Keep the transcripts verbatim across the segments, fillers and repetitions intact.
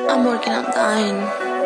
I'm working on dying.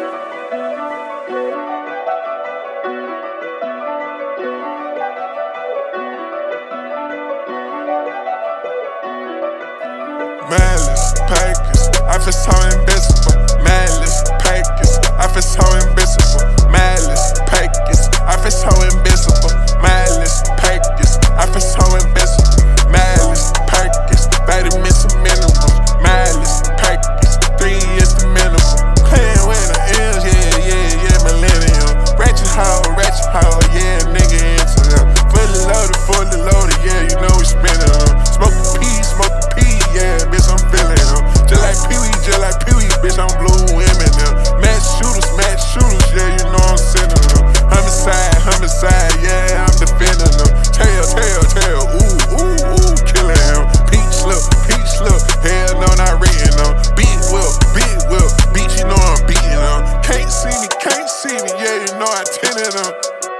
Malice, Packers, I feel so invincible. Malice, Packers, I feel so invincible. Malice, Packers, I feel so invincible. Malice, Packers, I feel so invincible. Malice, Packers, vitamins and minerals. Malice, Packers, three is the minimum. Playing with the M's, yeah, yeah, yeah, millennium. Ratchet hoe, ratchet hoe, yeah, nigga into them. Fully loaded, fully loaded, yeah, you know we spinning them. Smoke the pee, smoke the pee, yeah, bitch, I'm feeling them. Just like Pee-wee, just like Pee-wee, bitch, I'm blue women them. Match shooters, match shooters, yeah, you know I'm sending them. Homicide, homicide, yeah, I'm defending them. Tail, tail, tail, ooh, ooh, ooh, killing him. Peach slip, peach slip, hell no, not reading them. Big whip, big whip, beat, you know I'm beating them. Can't see me, can't see me, yeah, you know I tinted them.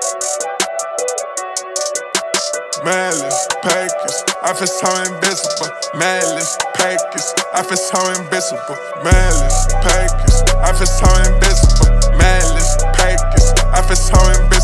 Malice, Packers, I feel so invincible. Malice, Packers, I feel so invincible. Malice, Packers, I feel so invincible. Malice, Packers, I feel so invincible.